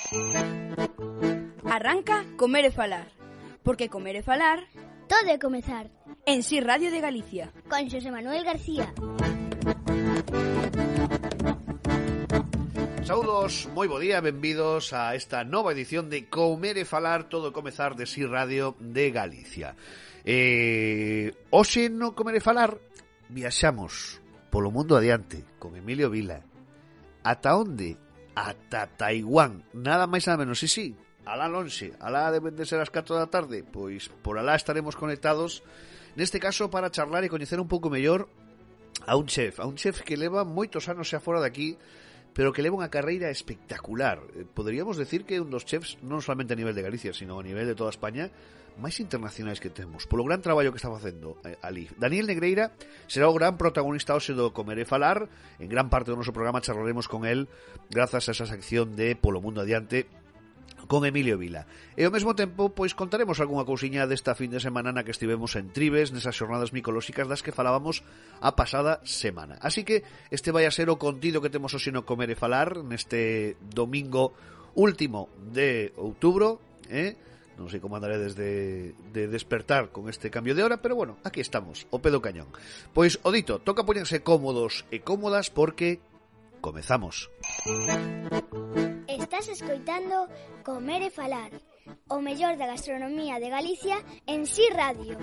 Arranca Comer e Falar, porque comer e falar todo é comezar. En Si Radio de Galicia, con Xosé Manuel García. Saúdos, moi bo día, benvidos a esta nova edición de Comer e Falar, todo comezar de Si Radio de Galicia. Hoxe no Comer e Falar viaxamos polo mundo adiante con Emilio Vila. Ata onde? Ata Taiwán, nada máis nada menos, sí, alá lonxe, alá deben de ser as 4 da tarde, pois por alá estaremos conectados, neste caso para charlar e coñecer un pouco mellor a un chef que leva moitos anos xa fora de aquí, pero que leva unha carreira espectacular. Poderíamos decir que é un dos chefs non solamente a nivel de Galicia, sino a nivel de toda España máis internacionais que temos, polo gran traballo que está facendo ali. Daniel Negreira será o gran protagonista hoxe do Comer e Falar. En gran parte do noso programa charlaremos con el grazas a esa sección de Polo Mundo Adiante con Emilio Vila. E ao mesmo tempo, pois contaremos algunha cousiña desta fin de semana na que estivemos en Tribes, nesas xornadas micolóxicas das que falábamos a pasada semana. Así que este vai a ser o contido que temos hoxe no Comer e Falar, neste domingo último de outubro, non sei como andaredes de despertar con este cambio de hora, pero bueno, aquí estamos, o pé do cañón. Pois, o dito, toca poñerse cómodos e cómodas porque comezamos. Estás escoitando Comer e Falar, o mellor da gastronomía de Galicia en Si Radio.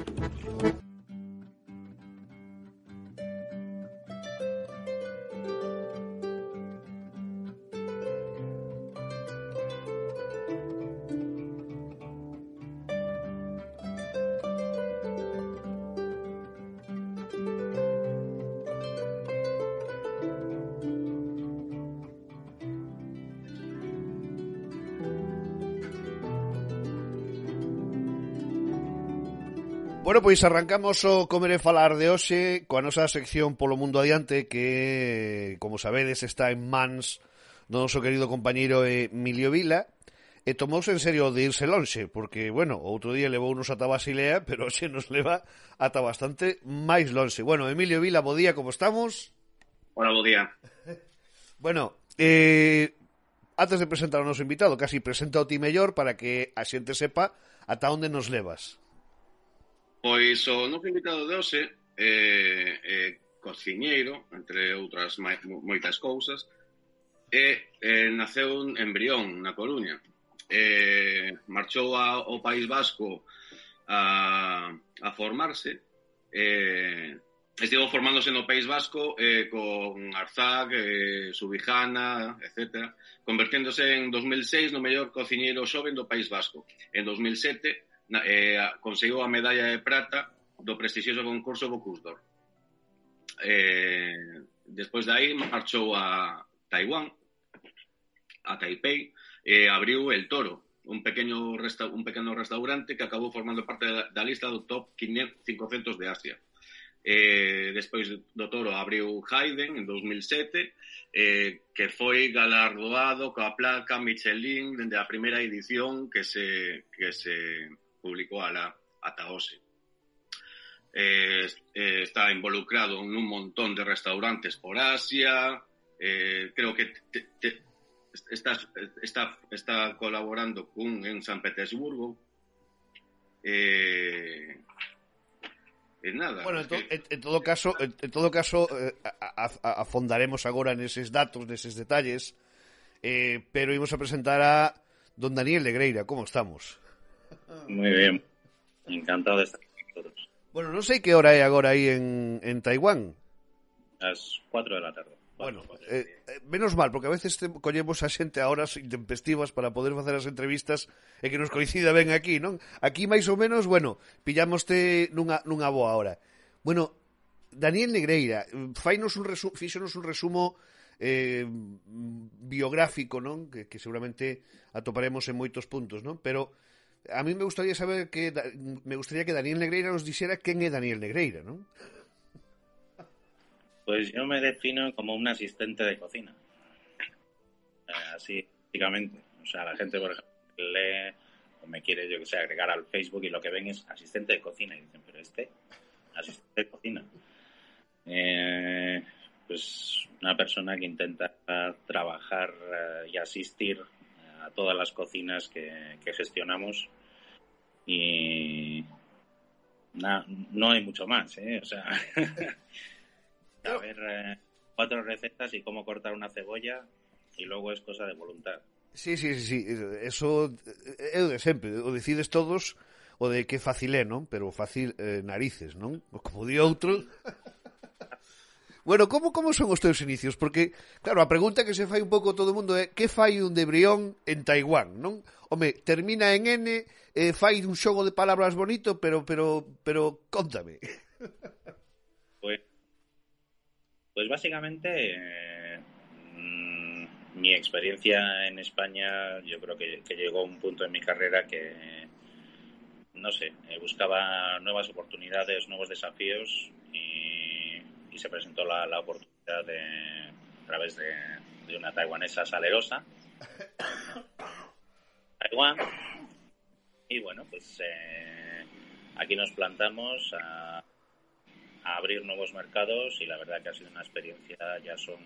Bueno, pois arrancamos o Comer e Falar de hoxe coa nosa sección Polo Mundo Adiante que, como sabedes, está en mans do noso querido compañeiro Emilio Vila e tomouse en serio de irse lonxe porque, bueno, outro día levounos ata Basilea, pero hoxe nos leva ata bastante máis lonxe. Bueno, Emilio Vila, bo día, como estamos? Hola, bo día. Bueno, antes de presentar ao noso invitado, casi presenta o ti mellor para que a xente sepa ata onde nos levas. Pois o noso invitado de hoxe é cociñeiro, entre outras moitas cousas, naceu en Brión, na Coruña. Marchou ao País Vasco a formarse, estivo formándose no País Vasco con Arzac, Subijana, etc., converténdose en 2006 no mellor cociñeiro xoven do País Vasco. En 2007 conseguiu a medalla de prata do prestixioso concurso Bocuse d'Or. Despois de aí marchou a Taiwán, a Taipei, e abriu El Toro, un pequeno restaurante que acabou formando parte da lista do top 500 de Asia. Despois do Toro abriu Hayden en 2007, que foi galardoado coa placa Michelin dende a primeira edición que se publicou ata hoxe. Está involucrado nun montón de restaurantes por Asia, creo que está colaborando en San Petersburgo, nada. Bueno, en todo caso afondaremos agora neses datos, neses detalles, pero ímos a presentar a don Daniel Negreira. Como estamos? Muy bien, encantado de estar con vosotros. Bueno, non sei que hora é agora aí en Taiwán. Las 4 de la tarde. Bueno, menos mal, porque a veces collemos a xente a horas intempestivas para poder facer as entrevistas e que nos coincida ben aquí, non? Aquí máis ou menos, bueno, pillámoste nunha boa hora. Bueno, Daniel Negreira, fíxonos un resumo biográfico, non? Que seguramente atoparemos en moitos puntos, non? Pero a mí me gustaría que Daniel Negreira nos dixera quen é Daniel Negreira, non? Pues yo me defino como un asistente de cocina. Así, prácticamente. O sea, la gente, por ejemplo, lee o me quiere, yo que sé, agregar al Facebook y lo que ven es asistente de cocina. Y dicen, pero asistente de cocina. Pues una persona que intenta trabajar y asistir a todas las cocinas que gestionamos y no hay mucho más, ¿eh? O sea, a ver, 4 recetas y cómo cortar una cebolla y luego es cosa de voluntad. Sí. Eso é o de sempre. O decides todos o de que fácil é, non? Pero fácil narices, non? Como di outro. Bueno, como son os teus inicios? Porque, claro, a pregunta que se fai un pouco todo o mundo é que fai un de Brión en Taiwán, non? Home, termina en N, fai un xogo de palabras bonito, pero cóntame. Pues básicamente mi experiencia en España, yo creo que llegó a un punto en mi carrera que, no sé, buscaba nuevas oportunidades, nuevos desafíos y se presentó la oportunidad a través de una taiwanesa salerosa, Taiwán, y bueno, pues aquí nos plantamos a abrir nuevos mercados y la verdad que ha sido una experiencia, ya son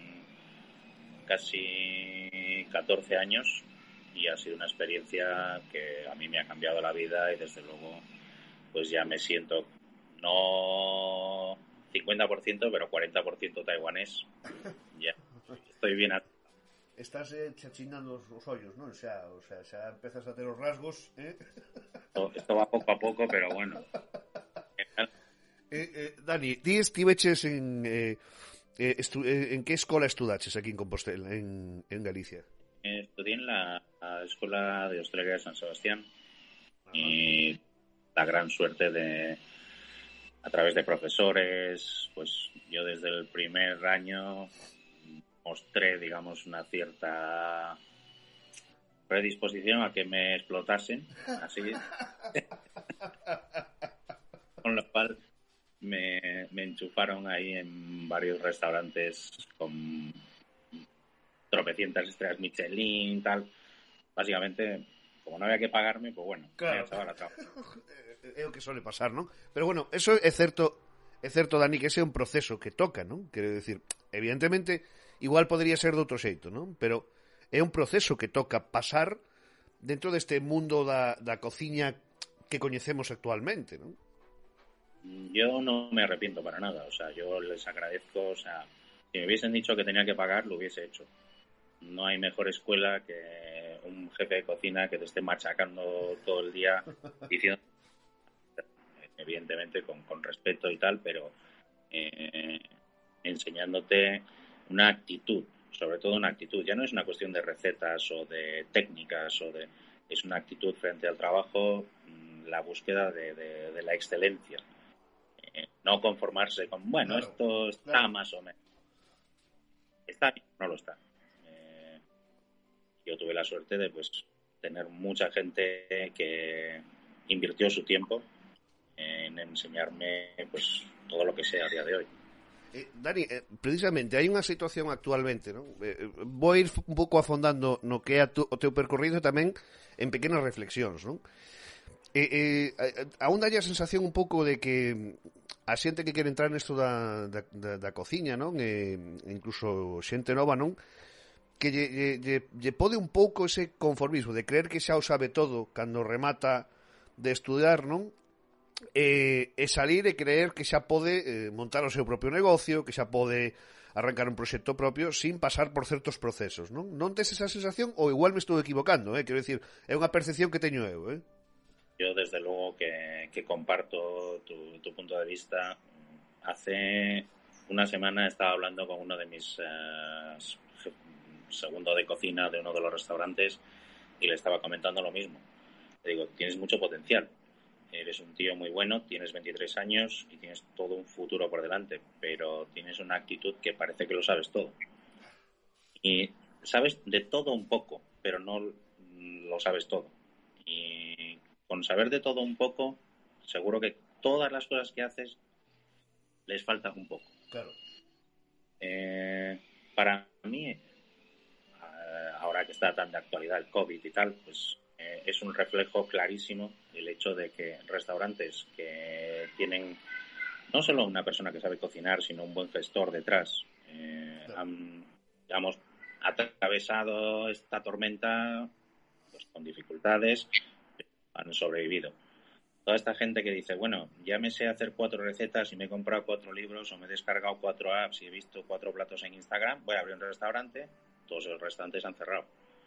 casi 14 años y ha sido una experiencia que a mí me ha cambiado la vida y desde luego pues ya me siento no 50% pero 40% taiwanés. Ya estoy bien. Estás chachinando os ollos, non? Xa empezas a ter os rasgos, Esto va poco a poco, pero bueno. Dani, ti estiveches en que escola estudaches aquí en Compostela, en Galicia? Estudié en la Escuela de Hostelería de San Sebastián y la gran suerte de, a través de profesores, pues yo desde el primer año mostré, digamos, una cierta predisposición a que me explotasen, así con lo cual me enchufaron ahí en varios restaurantes con tropecientas estrellas Michelin, tal. Básicamente, como no había que pagarme, pues bueno, claro. me echaba la traba. É o que suele pasar, non? Pero bueno, eso é certo, Dani, que ese é un proceso que toca, non? Quero decir, evidentemente, igual podría ser de outro xeito, non? Pero é un proceso que toca pasar dentro deste mundo da cociña que coñecemos actualmente, non? Yo no me arrepiento para nada, o sea, yo les agradezco, o sea, si me hubiesen dicho que tenía que pagar, lo hubiese hecho. No hay mejor escuela que un jefe de cocina que te esté machacando todo el día diciendo, evidentemente con respeto y tal, pero enseñándote una actitud, sobre todo una actitud. Ya no es una cuestión de recetas o de técnicas, es una actitud frente al trabajo, la búsqueda de la excelencia. No conformarse con, bueno, claro, esto está claro, más o menos. Está bien, no lo está. Yo tuve la suerte de pues tener mucha gente que invirtió su tiempo en enseñarme pues todo lo que sé a día de hoy. Dani, precisamente hai unha situación actualmente, non? Vou ir un pouco afondando no que é o teu percorrido tamén en pequenas reflexións, non? Aún dalle a sensación un pouco de que a xente que quere entrar nesto da cociña, non? Incluso xente nova, non? Que lle pode un pouco ese conformismo de creer que xa o sabe todo cando remata de estudar, non? E salir e creer que xa pode montar o seu propio negocio, que xa pode arrancar un proxecto propio sin pasar por certos procesos, non? Non tes esa sensación ou igual me estou equivocando, quero dicir, é unha percepción que teño eu, Yo desde luego que comparto tu punto de vista. Hace una semana estaba hablando con uno de mis segundo de cocina de uno de los restaurantes y le estaba comentando lo mismo. Le digo, tienes mucho potencial, eres un tío muy bueno, tienes 23 años y tienes todo un futuro por delante, pero tienes una actitud que parece que lo sabes todo. Y sabes de todo un poco, pero no lo sabes todo. Y con saber de todo un poco, seguro que todas las cosas que haces les falta un poco. Claro. Para mí, ahora que está tan de actualidad el COVID y tal, pues es un reflejo clarísimo el hecho de que restaurantes que tienen no solo una persona que sabe cocinar, sino un buen gestor detrás, han, digamos, atravesado esta tormenta pues con dificultades, han sobrevivido. Toda esta gente que dice, bueno, ya me sé hacer 4 recetas y me he comprado 4 libros o me he descargado 4 apps y he visto 4 platos en Instagram, voy a abrir un restaurante, todos los restaurantes han cerrado.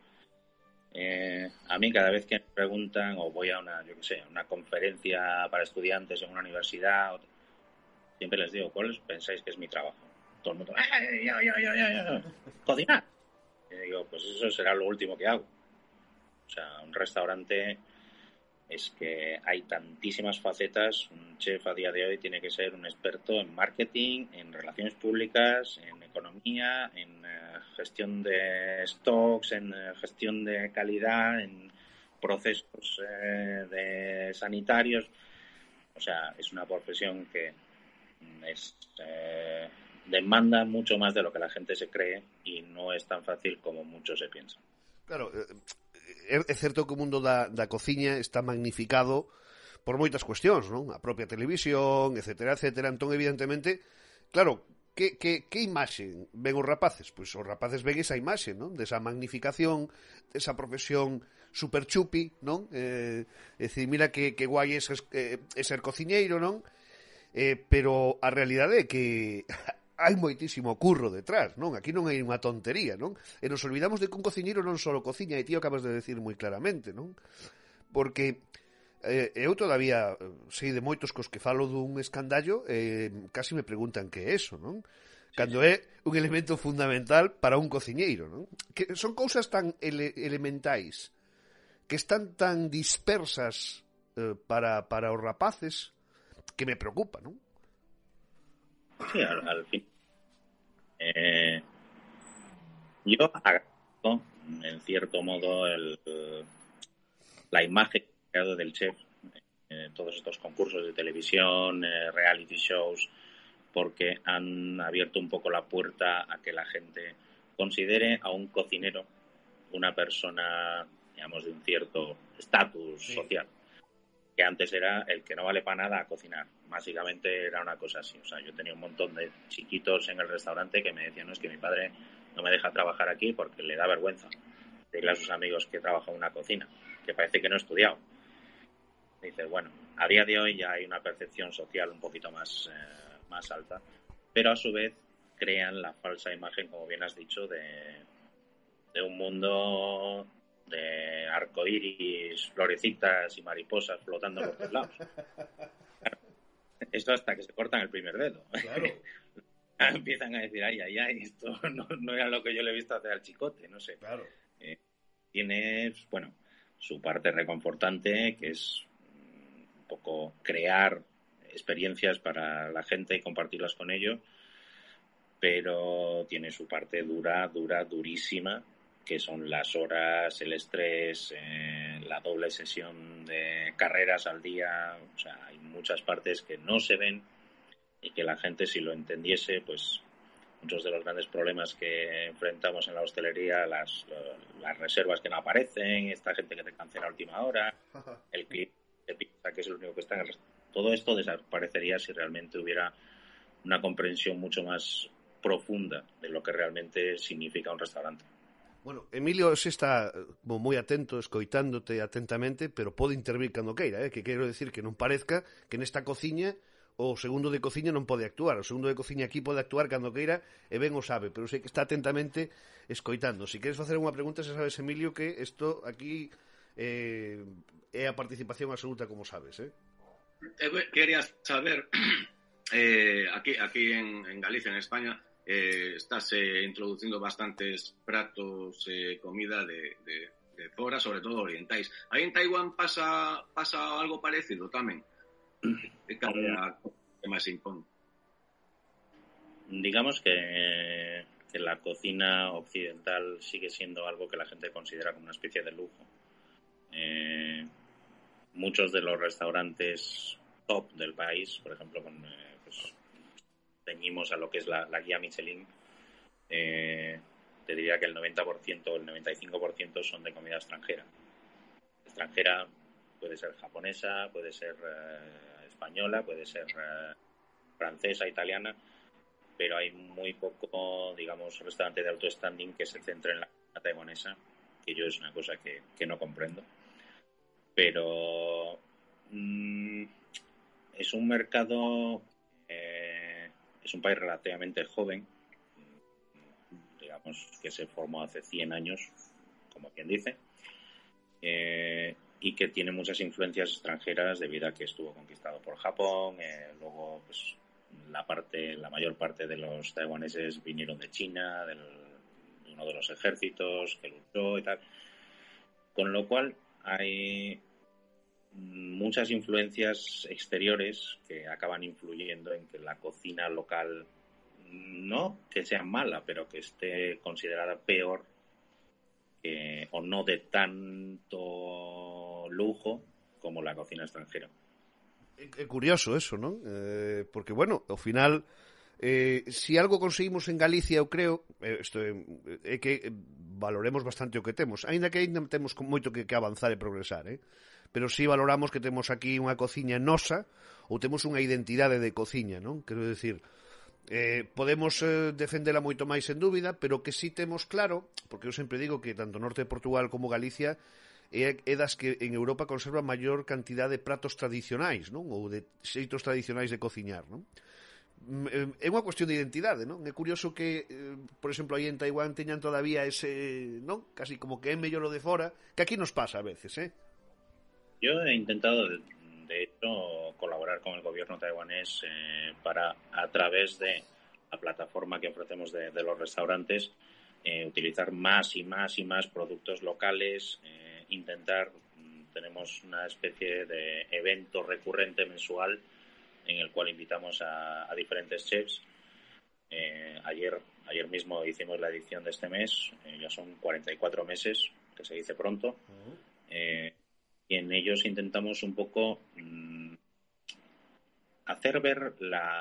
A mí cada vez que me preguntan o voy a una conferencia para estudiantes en una universidad, siempre les digo, ¿cuál pensáis que es mi trabajo? Todo el mundo, cocinar. Y digo, pues eso será lo último que hago. O sea, un restaurante es que hay tantísimas facetas. Un chef a día de hoy tiene que ser un experto en marketing, en relaciones públicas, en economía, en gestión de stocks, en gestión de calidad, en procesos de sanitarios. O sea, es una profesión que demanda mucho más de lo que la gente se cree y no es tan fácil como muchos se piensan. Claro, é certo que o mundo da cociña está magnificado por moitas cuestións, non? A propia televisión, etcétera, etcétera. Entón, evidentemente, claro, que imaxe ven os rapaces? Pois os rapaces ven esa imaxe, non? Desa magnificación, desa profesión super chupi, non? É dicir, mira que guai é ser cociñeiro, non? Pero a realidade é que hai moitísimo curro detrás, non? Aquí non hai unha tontería, non? E nos olvidamos de que un cociñeiro non só cociña, e ti acabas de decir moi claramente, non? Porque eu todavía sei de moitos cos que falo dun escandallo casi me preguntan que é eso, non? Cando é un elemento fundamental para un cociñeiro, non? Que son cousas tan elementais que están tan dispersas para os rapaces que me preocupa, non? Sí, al fin. Yo agradezco, en cierto modo, la imagen creado del chef, todos estos concursos de televisión, reality shows, porque han abierto un poco la puerta a que la gente considere a un cocinero una persona, digamos, de un cierto estatus social. Que antes era el que no vale para nada a cocinar. Básicamente era una cosa así. O sea, yo tenía un montón de chiquitos en el restaurante que me decían, no, es que mi padre no me deja trabajar aquí porque le da vergüenza decirle a sus amigos que trabaja en una cocina, que parece que no he estudiado. Dices, bueno, a día de hoy ya hay una percepción social un poquito más alta, pero a su vez crean la falsa imagen, como bien has dicho, de un mundo de arcoíris, florecitas y mariposas flotando por todos lados. Claro, esto hasta que se cortan el primer dedo. Claro. Empiezan a decir, ay, esto no era lo que yo le he visto hacer al chicote, no sé. Claro. Tiene, bueno, su parte reconfortante, que es un poco crear experiencias para la gente y compartirlas con ellos, pero tiene su parte durísima, que son las horas, el estrés, la doble sesión de carreras al día. O sea, hay muchas partes que no se ven y que la gente, si lo entendiese, pues muchos de los grandes problemas que enfrentamos en la hostelería, las reservas que no aparecen, esta gente que te cancela a última hora, el cliente que piensa que es el único que está en el restaurante, todo esto desaparecería si realmente hubiera una comprensión mucho más profunda de lo que realmente significa un restaurante. Bueno, Emilio se está como moi atento, escoitándote atentamente, pero pode intervir cando queira, que quero decir que non parezca que nesta cociña o segundo de cociña non pode actuar. O segundo de cociña aquí pode actuar cando queira e ben o sabe, pero sei que está atentamente escoitando. Se queres facer unha pregunta, se sabes, Emilio, que isto aquí é a participación absoluta, como sabes, Quería saber, aquí en Galicia, en España, estás introducindo bastantes pratos, comida de fora, sobre todo orientais. Aí en Taiwán pasa algo parecido tamén? Que máis se impón? Digamos que la cocina occidental sigue siendo algo que la gente considera como una especie de lujo. Muchos de los restaurantes top del país, por ejemplo, pues ceñimos a lo que es la guía Michelin, te diría que el 90% o el 95% son de comida extranjera. Extranjera puede ser japonesa, puede ser española, puede ser francesa, italiana, pero hay muy poco, digamos, restaurante de alto standing que se centre en la comida taiwanesa que yo es una cosa que no comprendo. Pero es un mercado, es un país relativamente joven, digamos que se formó hace 100 años, como quien dice, y que tiene muchas influencias extranjeras debido a que estuvo conquistado por Japón, luego pues la mayor parte de los taiwaneses vinieron de China, de uno de los ejércitos que luchó y tal, con lo cual hay muchas influencias exteriores que acaban influyendo en que la cocina local no que sea mala, pero que esté considerada peor o no de tanto lujo como la cocina extranjera. É curioso eso, non? Porque, bueno, ao final, si algo conseguimos en Galicia, eu creo, é que valoremos bastante o que temos. Aínda que ainda temos moito que avanzar e progresar, pero si valoramos que temos aquí unha cociña nosa ou temos unha identidade de cociña, non? Quero dicir, podemos defendela moito máis en dúbida, pero que si temos claro, porque eu sempre digo que tanto norte de Portugal como Galicia é das que en Europa conserva maior cantidad de pratos tradicionais, non? Ou de xeitos tradicionais de cociñar, non? É unha cuestión de identidade, non? É curioso que, por exemplo, aí en Taiwán teñan todavía ese, non? Casi como que é mellor o de fora, que aquí nos pasa a veces, Yo he intentado, de hecho, colaborar con el gobierno taiwanés para, a través de la plataforma que ofrecemos de los restaurantes, utilizar más y más y más productos locales, intentar, tenemos una especie de evento recurrente mensual en el cual invitamos a diferentes chefs. Ayer mismo hicimos la edición de este mes, ya son 44 meses, que se dice pronto, y en ellos intentamos un poco hacer ver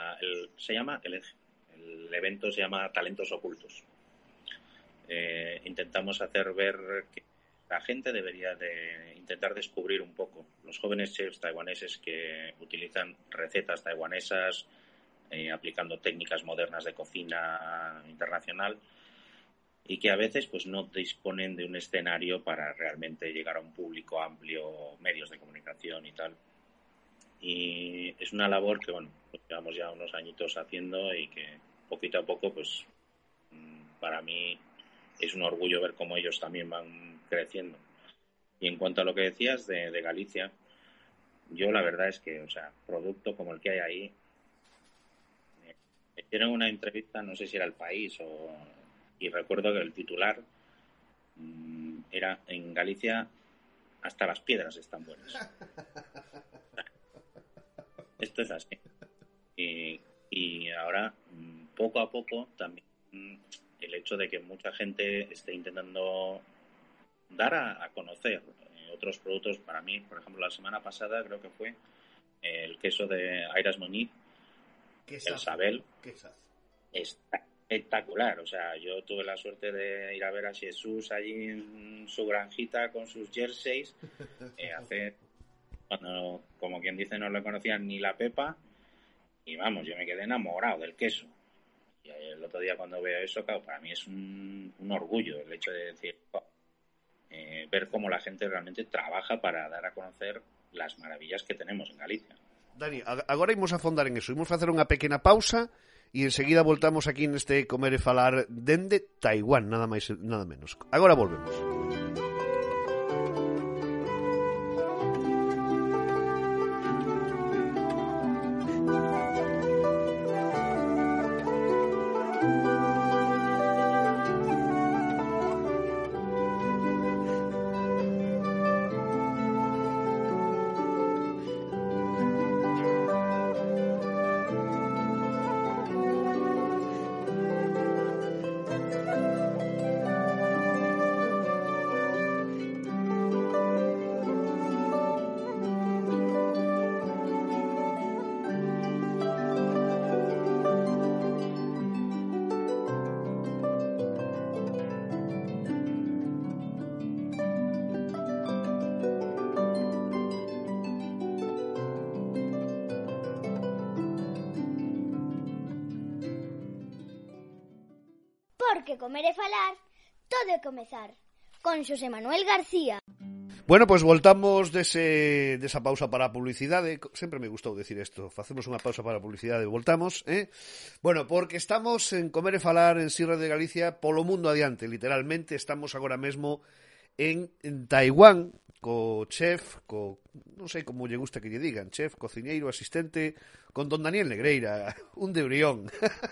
el evento se llama Talentos Ocultos. Intentamos hacer ver que la gente debería de intentar descubrir un poco los jóvenes chefs taiwaneses que utilizan recetas taiwanesas, aplicando técnicas modernas de cocina internacional y que a veces pues no disponen de un escenario para realmente llegar a un público amplio, medios de comunicación y tal. Y es una labor que, bueno, pues llevamos ya unos añitos haciendo y que poquito a poco, pues para mí es un orgullo ver cómo ellos también van creciendo. Y en cuanto a lo que decías de Galicia, yo la verdad es que, o sea, producto como el que hay ahí, me hicieron una entrevista, no sé si era El País y recuerdo que el titular era: en Galicia hasta las piedras están buenas. Esto es así. Y ahora, poco a poco, también el hecho de que mucha gente esté intentando dar a conocer otros productos. Para mí, por ejemplo, la semana pasada creo que fue el queso de Airas Moñiz, el Sabel, está espectacular. O sea, yo tuve la suerte de ir a ver a Jesús allí en su granjita con sus jerseys, cuando, como quien dice, no le conocían ni la pepa, y vamos, yo me quedé enamorado del queso. Y el otro día cuando veo eso, claro, para mí es un orgullo el hecho de decir, ver cómo la gente realmente trabaja para dar a conocer las maravillas que tenemos en Galicia. Dani, agora imos a afondar en eso. Imos facer unha pequena pausa e enseguida voltamos aquí neste Comer e Falar dende Taiwán, nada máis nada menos. Agora volvemos. Porque comer e falar, todo é comezar. con Xosé Manuel García. Bueno, pues voltamos desa pausa para a publicidade. Sempre me gustou decir isto. Facemos unha pausa para a publicidade e voltamos, Bueno, porque estamos en Comer e Falar en Sirra de Galicia polo mundo adiante. Literalmente estamos agora mesmo en Taiwán co chef, non sei como lle gusta que lle digan, chef, cociñeiro, asistente, con don Daniel Negreira, un de Brión.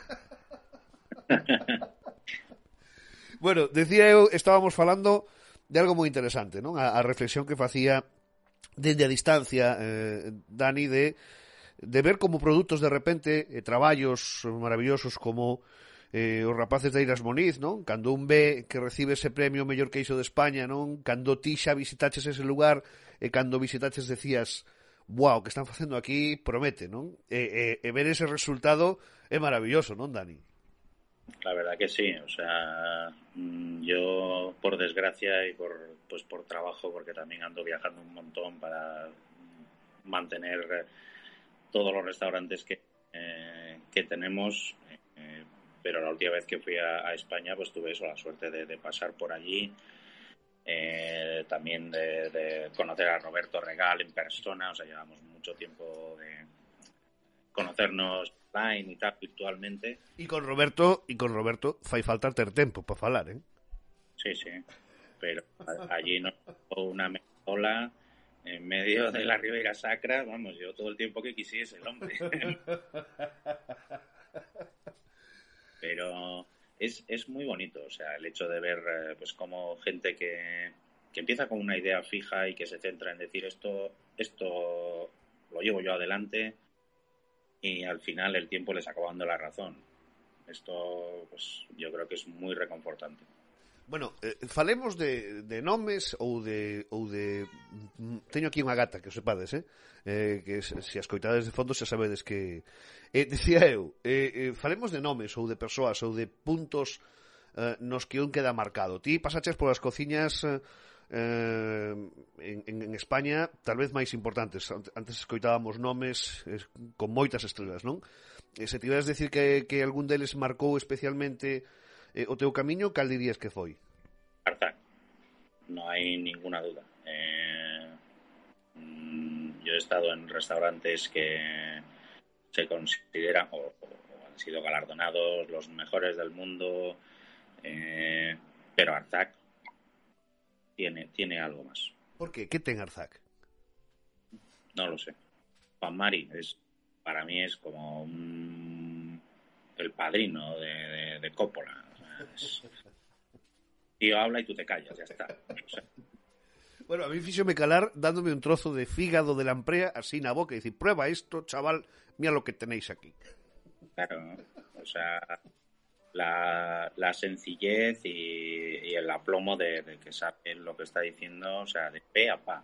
Bueno, decía eu, estábamos falando de algo moi interesante, non? A reflexión que facía dende a distancia Dani de ver como produtos de repente traballos maravillosos como os rapaces de Eiras Moniz, non? Cando un ve que recibe ese premio mellor queixo de España, non? Cando ti xa visitaches ese lugar e cando visitaches decías, wow, que están facendo aquí promete, non? E ver ese resultado é maravilloso, non, Dani? La verdad que sí, o sea, yo por desgracia y por trabajo, porque también ando viajando un montón para mantener todos los restaurantes que tenemos, pero la última vez que fui a España pues tuve la suerte de pasar por allí, también de conocer a Roberto Regal en persona, o sea, llevamos mucho tiempo de conocernos online y tal, virtualmente. E con Roberto fai falta ter tempo para falar, Sí, pero allí no una mezola en medio de la Ribeira Sacra, vamos, yo todo el tiempo que quisiese el hombre. Pero es muy bonito, o sea, el hecho de ver pues como gente que empieza con una idea fija y que se centra en decir esto lo llevo yo adelante, y al final el tiempo les acaba dando la razón. Esto, pues, yo creo que es moi reconfortante. Bueno, falemos de nomes ou de teño aquí unha gata, que o sepades, que se as coitades de fondo xa sabedes que decía eu, falemos de nomes ou de persoas ou de puntos nos que un queda marcado. Ti pasaches polas cociñas en España tal vez máis importantes. Antes escoitábamos nomes con moitas estrelas, non? Se tiveras decir que algún deles marcou especialmente o teu camiño, cal dirías que foi? Artac, no hay ninguna duda. Yo he estado en restaurantes que se consideran o han sido galardonados los mejores del mundo, pero Artac tiene algo más. ¿Por qué? ¿Qué ten Artac? No lo sé. Juan Mari para mí es como el padrino de Coppola. O sea, tío habla y tú te callas, ya está. O sea, bueno, a mí fíxome calar dándome un trozo de fígado de lamprea así na boca y decir, prueba esto, chaval, mira lo que tenéis aquí. Claro, ¿no? O sea, la sencillez y el aplomo de que sabe lo que está diciendo, o sea, de pe a pa.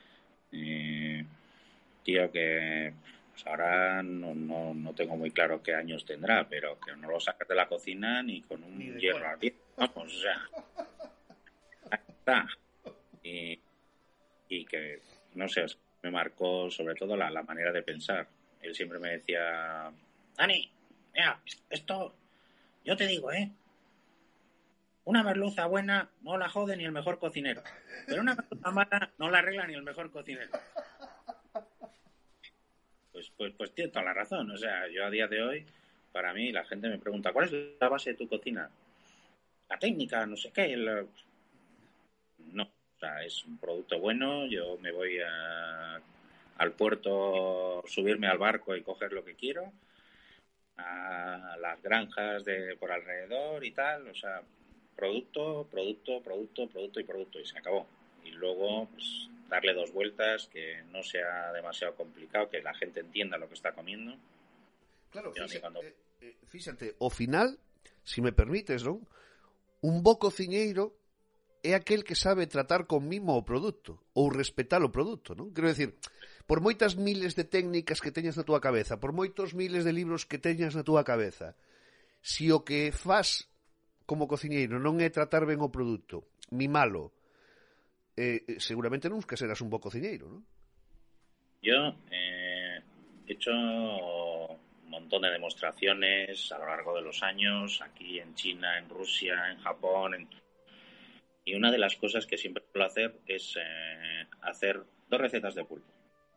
Tío que pues ahora no tengo muy claro qué años tendrá, pero que no lo sacas de la cocina ni con un hierro al pie. Vamos, o sea, está. Y que, no sé, me marcó sobre todo la manera de pensar. Él siempre me decía, Dani, mira, esto, yo te digo, una merluza buena no la jode ni el mejor cocinero, pero una merluza mala no la arregla ni el mejor cocinero. Pues tiene toda la razón. O sea, yo a día de hoy, para mí, la gente me pregunta, ¿cuál es la base de tu cocina? La técnica, no sé qué. No, o sea, es un producto bueno. Yo me voy al puerto, subirme al barco y coger lo que quiero, a las granjas por alrededor y tal. O sea, producto y se acabó. Y luego, pues, darle 2 vueltas, que no sea demasiado complicado, que la gente entienda lo que está comiendo. Claro, fíxate, ao final, si me permites, non? Un bo cociñeiro é aquel que sabe tratar con mimo o produto, ou respetar o produto, non? Quero decir, por moitas miles de técnicas que teñas na túa cabeza, por moitos miles de libros que teñas na túa cabeza, si o que faz como cociñeiro non é tratar ben o produto, mimalo, seguramente nunca serás un bo cociñeiro, ¿no? Yo he hecho un montón de demostraciones a lo largo de los años, aquí en China, en Rusia, en Japón, Y una de las cosas que siempre suelo hacer es hacer 2 recetas de pulpo.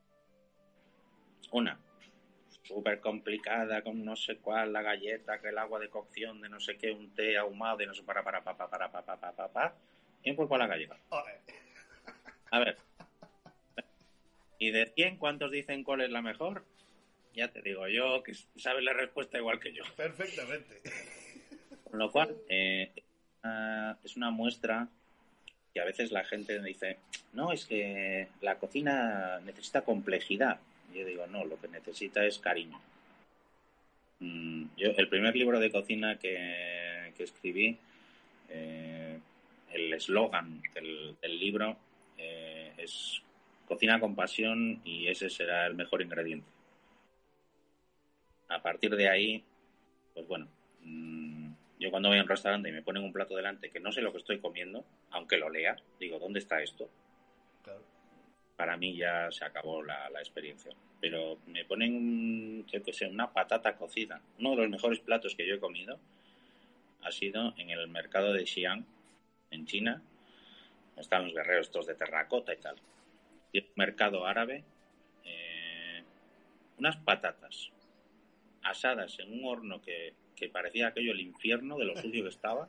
Una, súper complicada, con no sé cuál, la galleta, que el agua de cocción, de no sé qué, un té ahumado, de no sé para, y un pulpo a la gallega. A ver. ¿Y de 100 cuántos dicen cuál es la mejor? Ya te digo yo, que sabes la respuesta igual que yo. Perfectamente. Con lo cual, es una muestra que a veces la gente dice, no, es que la cocina necesita complejidad. Yo digo, no, lo que necesita es cariño. Yo, el primer libro de cocina que escribí, el eslogan del libro es cocina con pasión y ese será el mejor ingrediente. A partir de ahí, pues bueno, yo cuando voy a un restaurante y me ponen un plato delante que no sé lo que estoy comiendo, aunque lo lea, digo, ¿dónde está esto? Claro. Para mí ya se acabó la experiencia. Pero me ponen, yo qué sé, una patata cocida. Uno de los mejores platos que yo he comido ha sido en el mercado de Xi'an, en China. Están los guerreros estos de terracota y tal. Y un mercado árabe, unas patatas asadas en un horno que parecía aquello el infierno de lo sucio que estaba,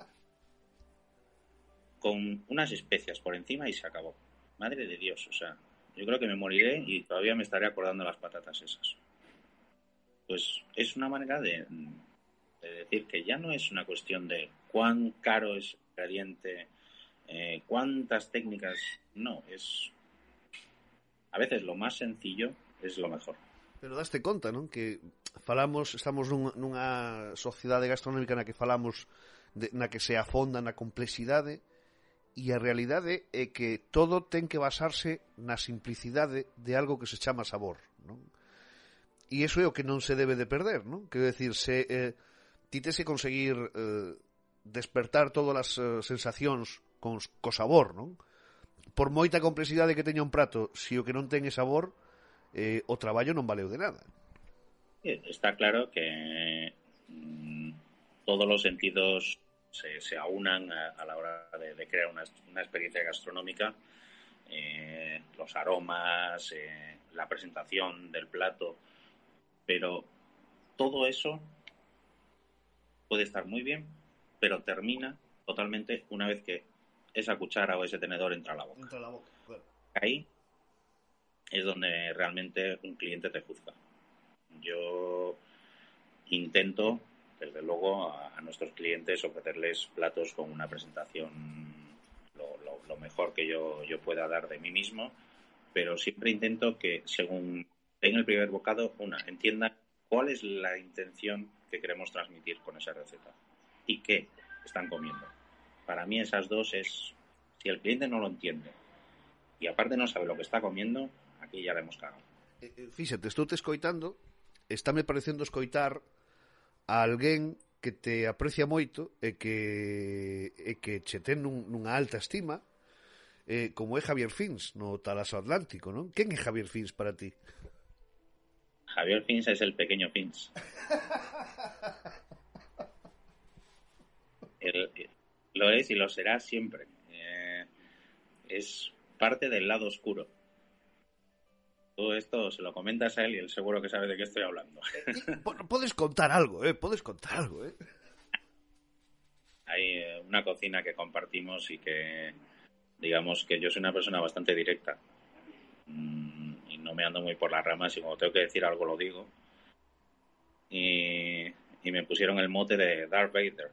con unas especias por encima y se acabó. Madre de Dios, o sea, yo creo que me moriré y todavía me estaré acordando de las patatas esas. Pues es una manera de decir que ya no es una cuestión de cuán caro es el ingrediente, cuántas técnicas, no, es a veces lo más sencillo es lo mejor. Pero daste conta, non? Que estamos nunha sociedade gastronómica na que falamos na que se afonda na complexidade e a realidade é que todo ten que basarse na simplicidade de algo que se chama sabor, non? E iso é o que non se debe de perder, non? Quero decir, ti tes que conseguir despertar todas as sensacións co sabor, non? Por moita complexidade que teña un prato, se o que non ten é sabor, o traballo non valeu de nada. Está claro que todos los sentidos se aunan a la hora de crear una experiencia gastronómica, los aromas, la presentación del plato, pero todo eso puede estar muy bien, pero termina totalmente una vez que esa cuchara o ese tenedor entra a la boca. Entra a la boca, claro. Ahí es donde realmente un cliente te juzga. Yo intento, desde luego, a nuestros clientes ofrecerles platos con una presentación lo mejor que yo pueda dar de mí mismo, pero siempre intento que, según den el primer bocado, entiendan cuál es la intención que queremos transmitir con esa receta y qué están comiendo. Para mí esas dos es, si el cliente no lo entiende y aparte no sabe lo que está comiendo, aquí ya le hemos cagado. Fíxate, estou te escoitando, estáme parecendo escoitar a alguén que te aprecia moito e que che ten nunha alta estima, como é Javier Fins no Talaso Atlántico, non? Quen é Javier Fins para ti? Javier Fins es el pequeño Fins. Lo es y lo será siempre. Es parte del lado oscuro. Todo esto se lo comentas a él y él seguro que sabe de qué estoy hablando. Podes contar algo, podes contar algo, Hay una cocina que compartimos y que, digamos que yo soy una persona bastante directa y no me ando muy por las ramas y cuando tengo que decir algo lo digo. Y me pusieron el mote de Darth Vader.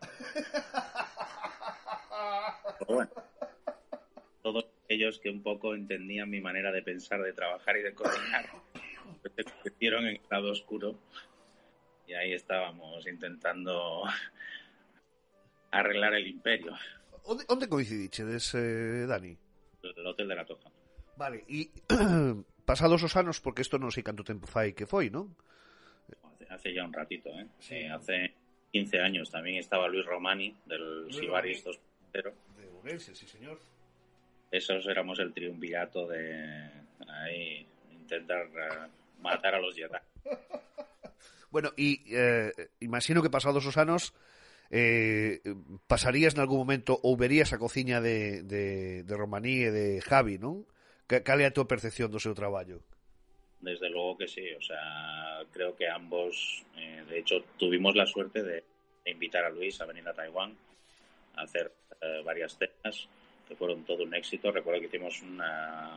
Pero bueno, todos ellos que un poco entendían mi manera de pensar, de trabajar y de cocinar, se convirtieron en el lado oscuro y ahí estábamos intentando arreglar el imperio. Onde coincidichedes, Dani? El Hotel de la Toja. Vale, e pasados os anos, porque isto non sei canto tempo fai que foi, non? Hace ya un ratito, ¿eh? Sí. Hace 15 años también estaba Luis Romani del Sibaris 2.0. De Ourense, sí señor. Esos éramos el triunvirato de ahí intentar matar a los Jedi. Bueno, e imagino que pasados os anos pasarías nalgún momento ou verías a cociña de Romaní e de Javi, non? Cal é a túa percepción do seu traballo? Desde luego que sí, o sea, creo que ambos, de hecho, tuvimos la suerte de invitar a Luis a venir a Taiwán a hacer varias cenas que fueron todo un éxito. Recuerdo que hicimos una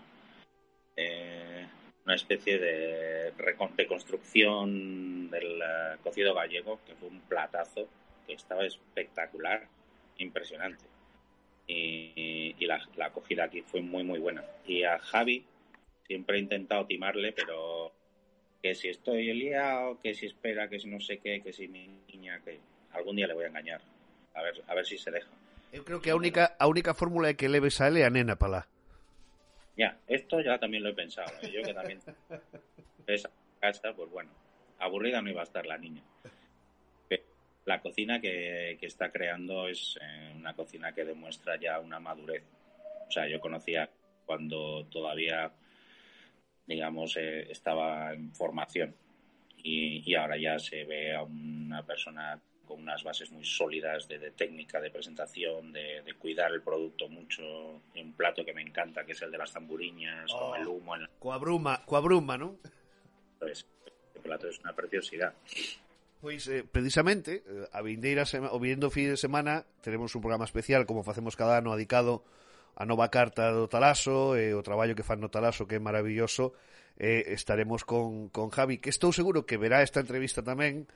especie de reconstrucción del cocido gallego, que fue un platazo que estaba espectacular, impresionante. Y la acogida aquí fue muy, muy buena. Y a Javi siempre he intentado timarle, pero que si estoy liado, que si espera, que si no sé qué, que si mi niña, que algún día le voy a engañar. A ver si se deja. Eu creo que a única fórmula é que leves a ele a nena para lá. Ya, esto ya también lo he pensado. Yo que también esa casa, pues bueno, aburrida no iba a estar la niña. Pero la cocina que está creando es una cocina que demuestra ya una madurez. O sea, yo conocía cuando todavía, digamos, estaba en formación y ahora ya se ve a una persona con unas bases muy sólidas de técnica, de presentación, de cuidar el producto mucho. Un plato que me encanta, que es el de las tamburiñas, con el humo. Coa bruma, non? Pues, el plato es una preciosidad. Pois, precisamente, a vindeira o vindo fin de semana teremos un programa especial, como facemos cada ano, dedicado a nova carta do Talaso, o traballo que fan no Talaso, que é maravilloso. Estaremos con Javi, que estou seguro que verá esta entrevista tamén.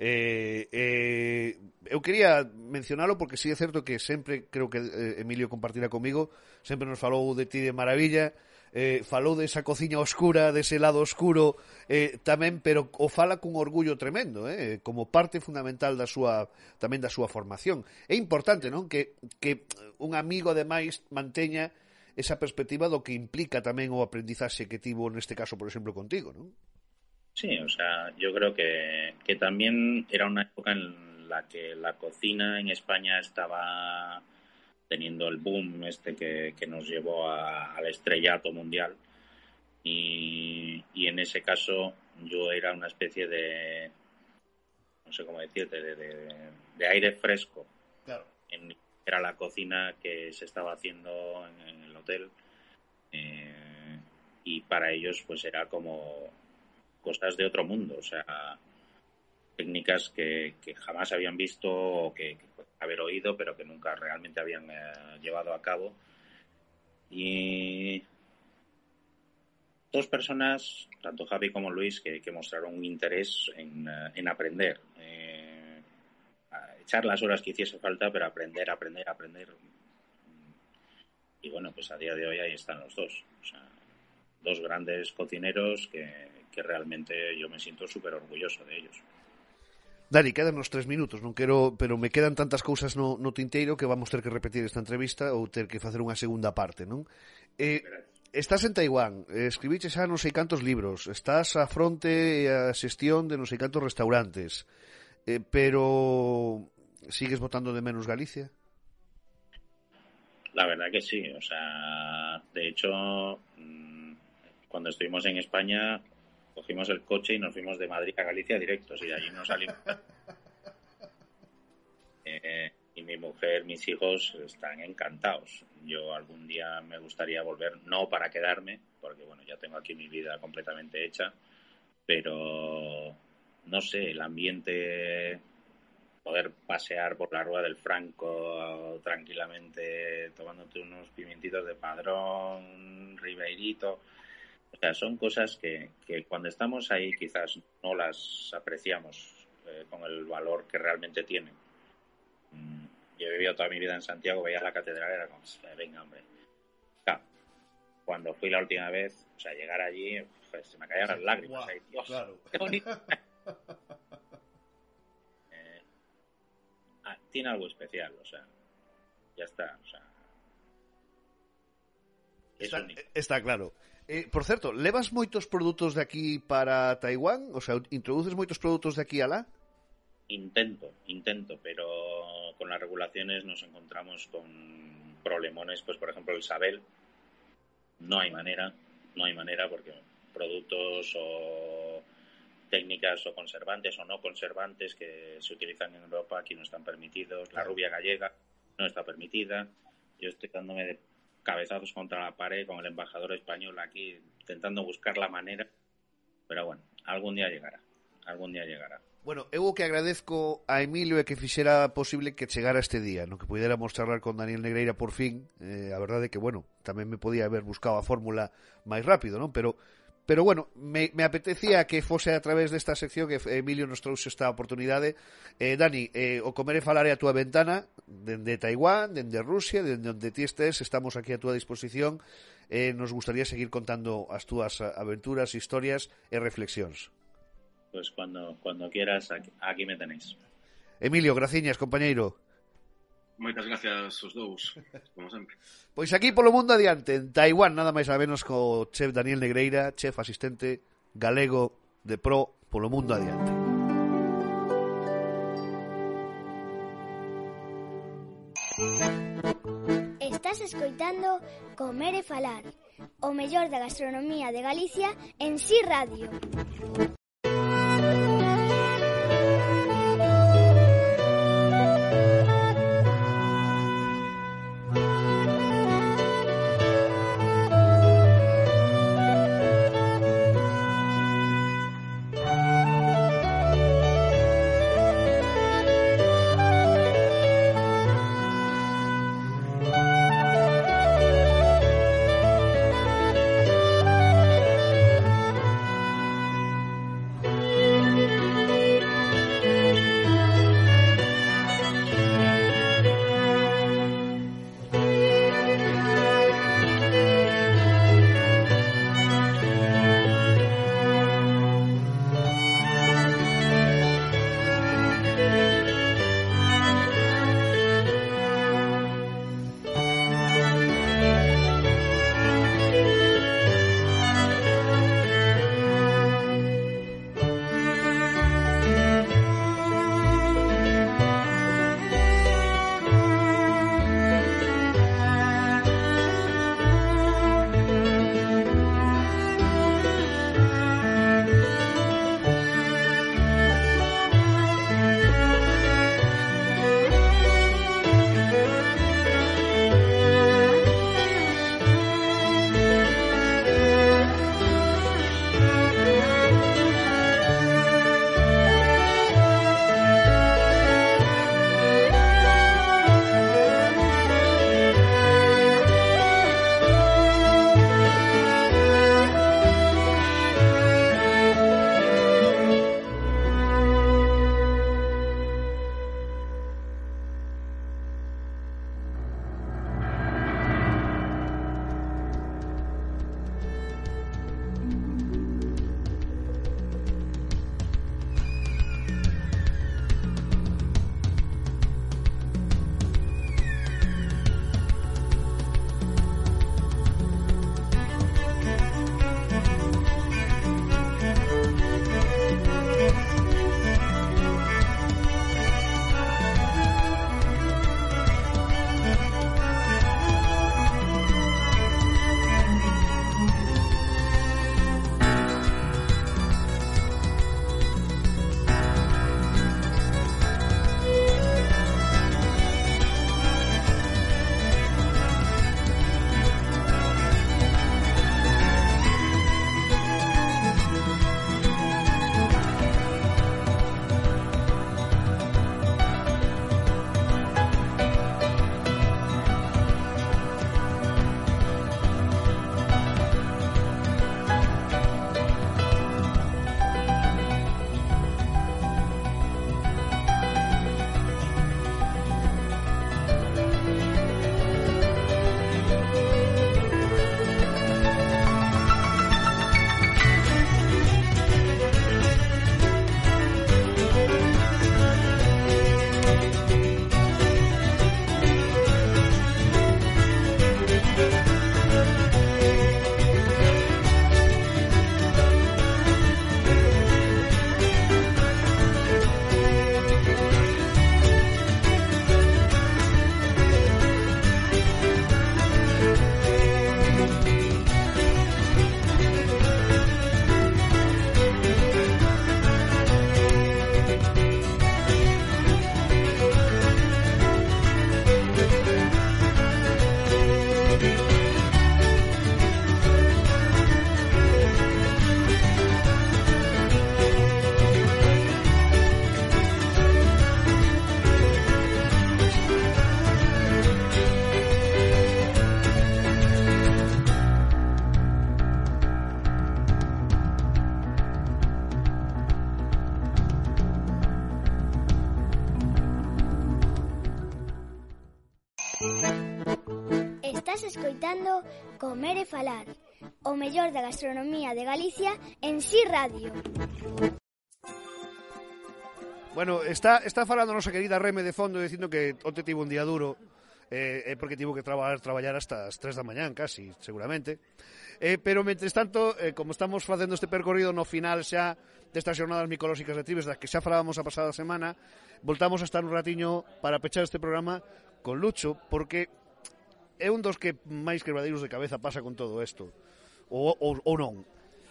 Eu quería mencionalo porque sí é certo que sempre, creo que Emilio compartirá comigo, sempre nos falou de ti de maravilla, falou desa cociña oscura, dese lado oscuro tamén, pero o fala cun orgullo tremendo, como parte fundamental tamén da súa formación. É importante, non? Que un amigo ademais manteña esa perspectiva do que implica tamén o aprendizaxe que tivo neste caso, por exemplo, contigo, non? Sí, o sea, yo creo que también era una época en la que la cocina en España estaba teniendo el boom que nos llevó al estrellato mundial y en ese caso yo era una especie de, no sé cómo decirte, de aire fresco. Claro. Era la cocina que se estaba haciendo en el hotel y para ellos pues era como cosas de otro mundo, o sea, técnicas que jamás habían visto o que haber oído, pero que nunca realmente habían llevado a cabo. Y dos personas, tanto Javi como Luis, que mostraron un interés en aprender, a echar las horas que hiciese falta, pero aprender. Y bueno, pues a día de hoy ahí están los dos, o sea, dos grandes cocineros que realmente yo me siento súper orgulloso de ellos. Dani, quedan 3 minutos, non quero, pero me quedan tantas cousas no tinteiro que vamos ter que repetir esta entrevista ou ter que facer unha segunda parte, non? Estás en Taiwán, escribiches xa non sei cantos libros, estás á fronte e a xestión de non sei cantos restaurantes, pero sigues botando de menos Galicia? La verdad que sí, o sea, de hecho, cuando estuvimos en España cogimos el coche y nos fuimos de Madrid a Galicia directos y de allí nos salimos. Y mi mujer, mis hijos están encantados. Yo algún día me gustaría volver, no para quedarme, porque bueno, ya tengo aquí mi vida completamente hecha, pero no sé, el ambiente, poder pasear por la Rúa del Franco tranquilamente, tomándote unos pimientitos de Padrón, Ribeirito. O sea, son cosas que cuando estamos ahí quizás no las apreciamos con el valor que realmente tienen. Yo he vivido toda mi vida en Santiago, veía la catedral, era como, venga, hombre. Claro, cuando fui la última vez, o sea, llegar allí, pues, se me caían las lágrimas. Wow, Dios, claro. qué bonito. Tiene algo especial, o sea, ya está, o sea. Está claro. Por certo, levas moitos produtos de aquí para Taiwán? O sea, introduces moitos produtos de aquí alá? Intento, pero con las regulaciones nos encontramos con problemones, pues por ejemplo el Sabel, no hay manera porque productos o técnicas o conservantes o no conservantes que se utilizan en Europa aquí no están permitidos. La rubia gallega no está permitida. Yo estoy dándome de cabezazos contra la pared con el embajador español aquí intentando buscar la manera, pero bueno, algún día llegará. Bueno, eu que agradezco a Emilio e que fixera posible que chegara este día, no que pudiéramos charlar con Daniel Negreira por fin. A verdade é que, bueno, tamén me podía haber buscado a fórmula máis rápido, non? Pero bueno, me apetecía que fose a través desta sección que Emilio nos trouxe esta oportunidade. Dani, o Comer e Falar é a túa ventana, dende Taiwán, dende Rusia, dende onde ti estés, estamos aquí a túa disposición. Nos gustaría seguir contando as túas aventuras, historias e reflexións. Pues cuando quieras, aquí me tenéis. Emilio, graciñas, compañeiro. Moitas gracias aos dous, como sempre. Pois aquí polo mundo adiante, en Taiwán, nada máis a menos co chef Daniel Negreira, chef asistente galego de pro polo mundo adiante. Estás escoitando Comer e Falar, o mellor da gastronomía de Galicia en Si Radio. Estás escoitando Comer e Falar, o mellor da gastronomía de Galicia en Si Radio. Bueno, está falando a nosa querida Reme de fondo dicindo que onte tivo un día duro, porque tivo que traballar hasta as 3 da mañán casi, seguramente. Pero, mentres tanto, como estamos facendo este percorrido no final xa destas xornadas micolóxicas de Tribes, das que xa falábamos a pasada semana, voltamos a estar un ratiño para pechar este programa con Lucho, porque é un dos que máis quebradeiros de cabeza pasa con todo isto, ou non.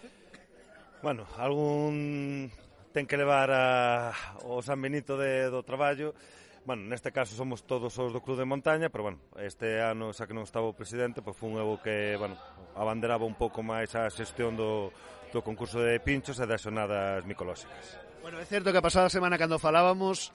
Bueno, algún ten que levar o San Benito do traballo. Bueno, neste caso somos todos os do Club de Montaña, pero bueno, este ano, xa que non estaba o presidente, pois fun eu que, bueno, abanderaba un pouco máis a xestión do concurso de pinchos e das xornadas micolóxicas. Bueno, é certo que a pasada semana cando falábamos,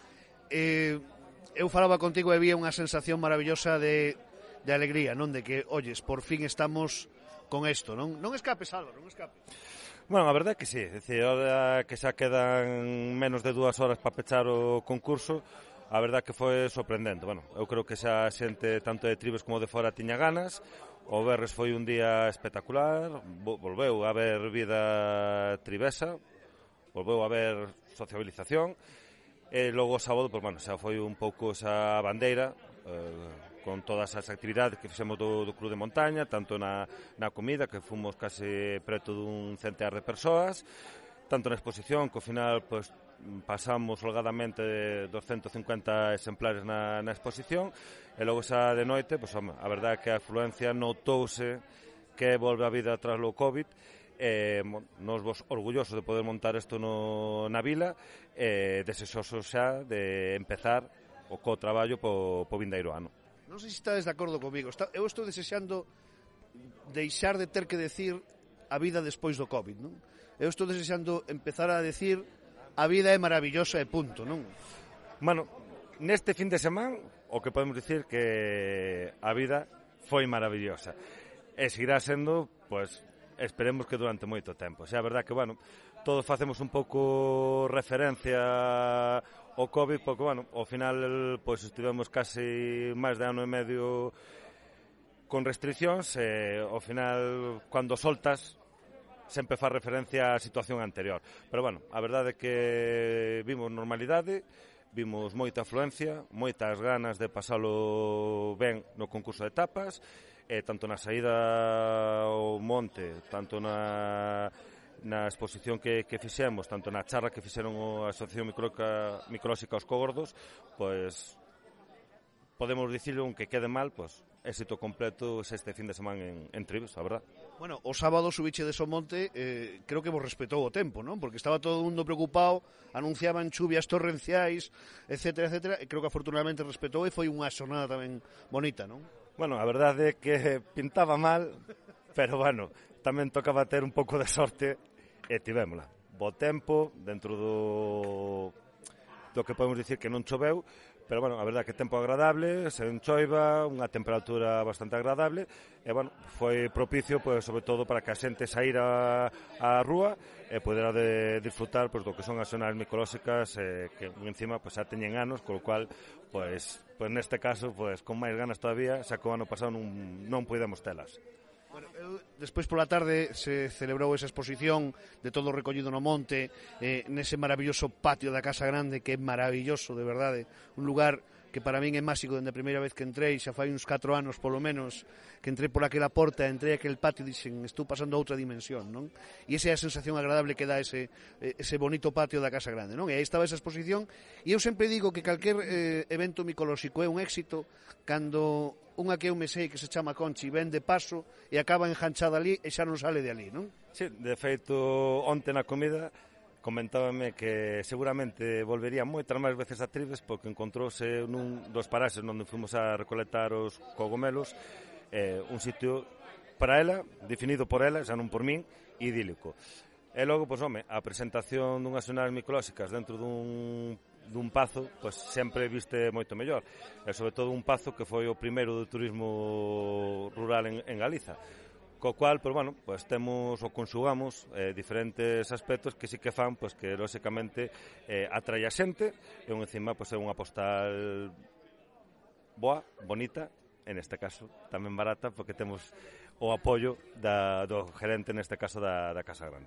eu falaba contigo e había unha sensación maravillosa de alegría, non? De que, olles, por fin estamos con isto, non? Non escapes, Álvaro, non escapes. Bueno, a verdade é que sí, é dicir, ahora que xa quedan menos de 2 horas para pechar o concurso, a verdade que foi sorprendente. Bueno, eu creo que xa a xente tanto de Tribes como de fora tiña ganas. O Berres foi un día espectacular, volveu a haber vida tribesa, volveu a haber sociabilización, e logo o sábado, pues, bueno, xa foi un pouco esa bandeira, con todas as actividades que fixemos do Club de Montaña, tanto na comida, que fomos case preto dun centenar de persoas, tanto na exposición, que ao final, pues, pasamos holgadamente de 250 exemplares na exposición, e logo xa de noite, pues, home, a verdade é que a afluencia notouse que volve a vida tras o COVID. Nos vos orgullosos de poder montar isto na vila, desexosos xa de empezar o traballo po vindeiro ano. Non sei se estades de acordo comigo. Eu estou desexando deixar de ter que decir a vida despois do COVID, non? Eu estou desexando empezar a decir a vida é maravillosa e punto, non? Bueno, neste fin de semana o que podemos dicir que a vida foi maravillosa e seguirá sendo, pues, esperemos que durante moito tempo. Xa, a verdad que, bueno, todos facemos un pouco referencia ao COVID, porque, bueno, ao final, pues, estivemos casi máis de ano e medio con restriccións, e ao final, cando soltas, sempre faz referencia á situación anterior. Pero, bueno, a verdade é que vimos normalidade, vimos moita afluencia, moitas ganas de pasalo ben no concurso de tapas, tanto na saída ao monte, tanto na exposición que fixemos, tanto na charla que fixeron a Asociación Micolóxica aos Cogordos, pois podemos dicirlo, aunque quede mal, pois éxito completo este fin de semana en Tribes, a verdad. Bueno, o sábado subiche de Somonte, creo que vos respetou o tempo, non? Porque estaba todo o mundo preocupado, anunciaban chuvias torrenciais, etcétera, etcétera, e creo que afortunadamente respetou e foi unha xornada tamén bonita, non? Bueno, a verdade é que pintaba mal, pero, bueno, tamén tocaba ter un pouco de sorte e tivémola. Bo tempo, dentro do que podemos dicir que non choveu, pero, bueno, a verdade que tempo agradable, sen choiva, unha temperatura bastante agradable, e, bueno, foi propicio, pues, sobre todo, para que a xente saíra á rúa e podera disfrutar, pues, do que son as xornadas micolóxicas, que encima, pues, xa teñen anos, con o cual, pues neste caso, pues, con máis ganas todavía, xa que o ano pasado non pudemos telas. Bueno, despois pola tarde se celebrou esa exposición de todo recollido no monte, nese maravilloso patio da Casa Grande, que é maravilloso, de verdade, un lugar que para min é máxico dende a primeira vez que entrei, xa fai uns 4 anos polo menos, que entrei por aquela porta, entrei aquel patio e dixen, estou pasando a outra dimensión, non? E esa é a sensación agradable que dá ese bonito patio da Casa Grande, non? E aí estaba esa exposición, e eu sempre digo que calquer evento micolóxico é un éxito cando unha que eu me sei que se chama Conchi ven de paso e acaba enganchada ali e xa non sale de ali, non? Sí, de feito, onte na comida comentábame que seguramente volvería moitas máis veces a Tribes porque encontrouse nun dos paraxes onde fomos a recolectar os cogomelos, un sitio para ela, definido por ela, xa non por min, idílico. E logo, pois, home, a presentación dunhas xornadas micolóxicas dentro dun pazo, pois sempre viste moito mellor. E sobre todo un pazo que foi o primeiro do turismo rural en Galiza. Co cual, pues, bueno, pues temos ou conxugamos diferentes aspectos que sí que fan, pues, que lóxicamente atrae a xente e encima, pues, é unha postal boa, bonita en este caso, tamén barata, porque temos o apoio do gerente, neste caso, da Casa Grande.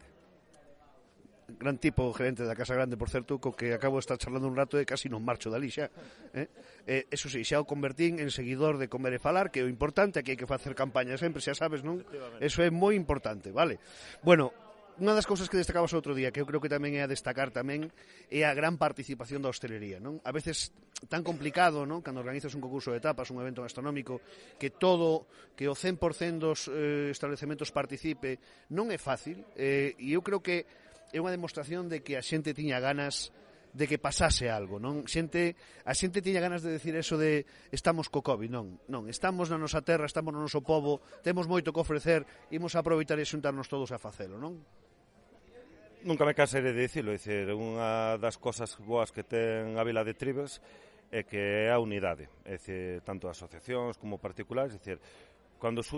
Gran tipo o gerente da Casa Grande, por certo, co que acabo de estar charlando un rato e casi non marcho dali xa. Eso sí, xa o convertín en seguidor de Comer e Falar, que é o importante, aquí hai que facer campaña sempre, xa sabes, non? Eso é moi importante, vale? Bueno, unha das cousas que destacabas outro día, que eu creo que tamén é a destacar tamén, é a gran participación da hostelería, non? A veces tan complicado, non? Cando organizas un concurso de tapas, un evento gastronómico, que o 100% dos establecementos participe, non é fácil, e eu creo que é unha demostración de que a xente tiña ganas de que pasase algo, non? A xente tiña ganas de decir eso de estamos co COVID, non, estamos na nosa terra, estamos no noso pobo, temos moito que ofrecer, imos a aproveitar e xuntarnos todos a facelo, non? Nunca me cansarei de dicilo, unha das cosas boas que ten a vila de Trives é que é a unidade, é dicir, tanto asociacións como particulares, é dicir, cando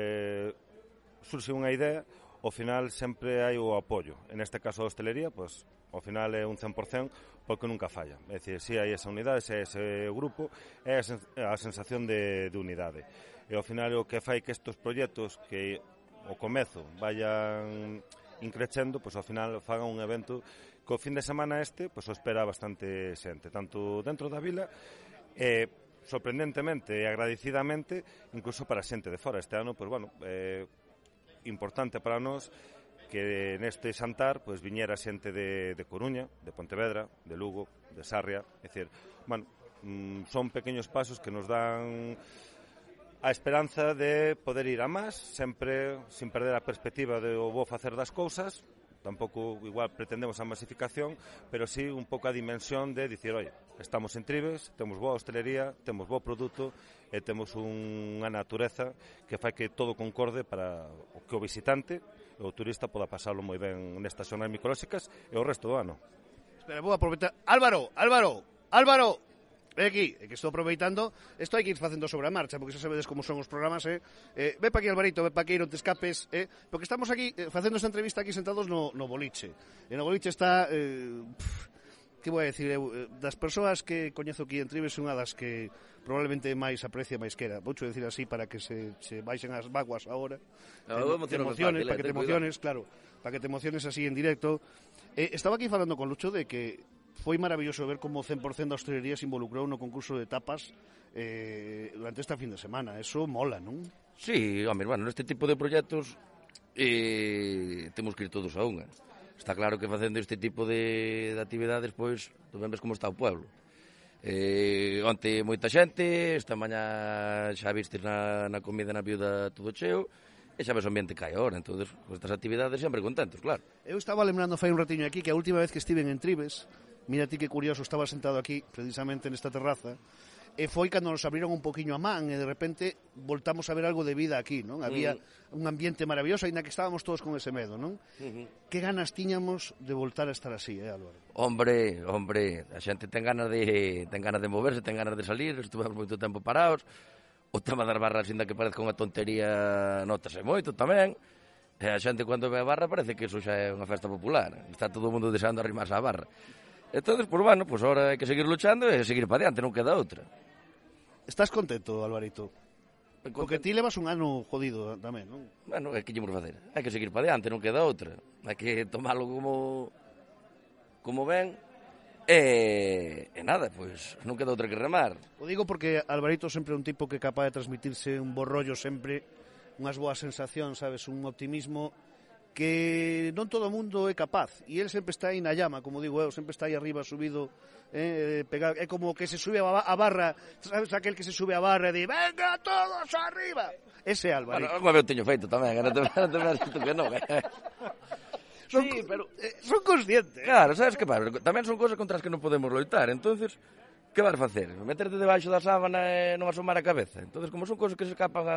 surxe unha idea, ao final sempre hai o apoio. En este caso a hostelería, pois, ao final é un 100% porque nunca falla. É dicir, si hai esa unidade, se hai ese grupo, é a sensación de unidade. E ao final é o que fai que estes proxectos que ao comezo vayan increcendo, pois ao final fagan un evento que o fin de semana pois o espera bastante xente, tanto dentro da vila e sorprendentemente e agradecidamente incluso para xente de fora. Este ano, pois bueno, importante para nós que neste xantar pois viñera xente de Coruña, de Pontevedra, de Lugo, de Sarria, é dicir, bueno, son pequeños pasos que nos dan a esperanza de poder ir a máis, sempre sin perder a perspectiva de o bo facer das cousas. Tampouco igual pretendemos a masificación, pero sí un pouco a dimensión de dicir, oi, estamos en Trives, temos boa hostelería, temos bo produto e temos unha natureza que fai que todo concorde para que o visitante e o turista poda pasarlo moi ben nestas zonas micolóxicas e o resto do ano. Espera, vou aproveitar. Álvaro! Ve aquí, que estou aproveitando. Isto hai que ir facendo sobre a marcha, porque xa sabedes como son os programas, Ve pa aquí, Alvarito, ve pa aquí, non te escapes, porque estamos aquí, facendo esta entrevista aquí sentados no boliche. E no boliche está, que vou a decir, das persoas que coñezo aquí en Trives, unha das que probablemente máis aprecia, máis quera. Voucho decir así para que se baixen as vaguas agora. Para que te emociones, claro, para que te emociones así en directo. Estaba aquí falando con Lucho de que foi maravilloso ver como o 100% da hostelería se involucrou no concurso de tapas durante esta fin de semana. Eso mola, non? Sí, home, bueno, neste tipo de proxectos temos que ir todos a unha. Está claro que facendo este tipo de actividades, pois, tu ves como está o pueblo. Onte moita xente, esta mañá xa vistes na comida na viuda todo cheo, e xa ves o ambiente que hai ahora, entón, con estas actividades sempre contentos, claro. Eu estaba lembrando fai un ratiño aquí que a última vez que estiven en Trives, mira ti que curioso, estaba sentado aquí, precisamente nesta terraza, e foi cando nos abriron un poquinho a man, e de repente voltamos a ver algo de vida aquí, non? Había un ambiente maravilloso, ainda que estábamos todos con ese medo, non? Que ganas tiñamos de voltar a estar así, Álvaro? Hombre, a xente ten ganas de moverse, ten ganas de salir, estuvemos moito tempo parados, o tema das barras, ainda que parezca unha tontería, notase moito tamén, e a xente cando ve a barra parece que iso xa é unha festa popular, está todo o mundo deseando arrimarse á barra. Entón, pues bueno, pues ahora hai que seguir luchando e seguir para diante, non queda outra. Estás contento, Alvarito? Porque ti levas un ano jodido tamén, non? Bueno, é que lle vamos facer? Hai que seguir para diante, non queda outra. Hai que tomarlo como ven. E nada, pois non queda outra que remar. O digo porque Alvarito sempre é un tipo que é capaz de transmitirse un bo rollo sempre, unhas boas sensacións, sabes, un optimismo que non todo o mundo é capaz, e ele sempre está aí na llama, como digo eu, sempre está aí arriba subido, pegado, é como que se sube a barra, sabes, aquel que se sube a barra e di, venga todos arriba, ese é Alvarito. Bueno, como eu teño feito tamén, non te veas que non, Sí, pero son conscientes. Claro, sabes que pasa? Tamén son cousas contra as que non podemos loitar, entonces, que vas facer? Meterte debaixo da sábana e non asomar a cabeza? Entonces, como son cousas que se escapan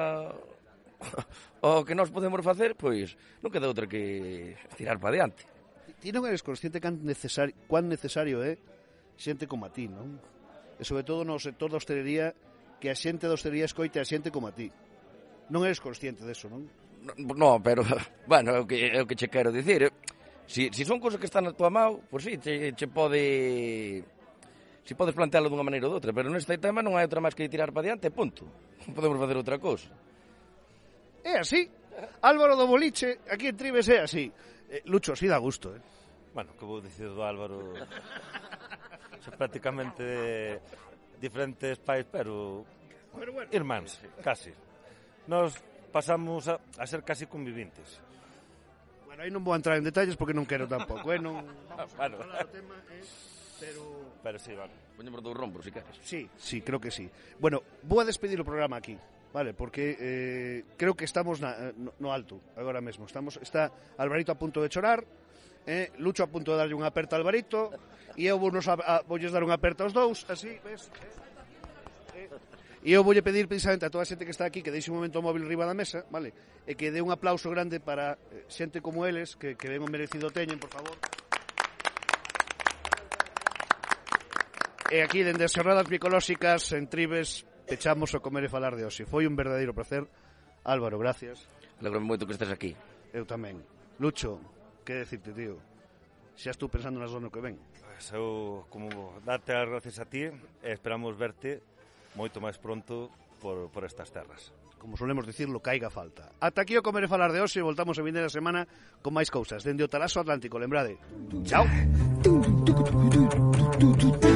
o que nós podemos facer, pois non queda outra que tirar para diante. Ti non eres consciente cuán necesario é xente como a ti, non? E sobre todo no sector da hostelería, que a xente da hostelería escoite a xente como a ti. Non eres consciente deso, non? No, pero, bueno, é o que che quero dicir. Si son cousas que están na tua mão, pois sí, che pode Si podes plantealo dunha maneira ou doutra, pero neste tema non hai outra máis que tirar para diante, punto. Non podemos facer outra cousa. É así. Álvaro do Boliche, aquí en Tribes é así. Lucho, así dá gusto, Bueno, que vou dicir do Álvaro... Son prácticamente diferentes pais, pero bueno, irmáns, casi. Nos pasamos a ser casi convivintes. Bueno, aí non vou entrar en detalles porque non quero tampouco, non vamos a Bueno. falar do tema, pero sí, vale. Poñemos dous rompos, se queres. Sí, creo que sí. Bueno, vou a despedir o programa aquí, vale, porque creo que estamos no alto agora mesmo. Está Alvarito a punto de chorar, Lucho a punto de darlle unha aperta a Alvarito, e eu voulles dar unha aperta aos dous, así, ves? E eu voulle pedir precisamente a toda a xente que está aquí que deixe un momento o móvil riba da mesa, vale? E que dé un aplauso grande para xente como eles, que ben o merecido teñen, por favor. E aquí, dende as xornadas micolóxicas en Tribes, pechamos o Comer e Falar de hoxe. Foi un verdadeiro placer. Álvaro, gracias. Alegro-me moito que estés aquí. Eu tamén. Lucho, que decirte, tío? Xa estou pensando nas do ano que ven. Pues eu, como darte as gracias a ti, e esperamos verte moito máis pronto por estas terras. Como solemos dicir, lo caiga falta. Ata aquí o Comer e Falar de hoxe, voltamos a vindeira semana con máis cousas. Dende o Talaso Atlántico, lembrade. Chao.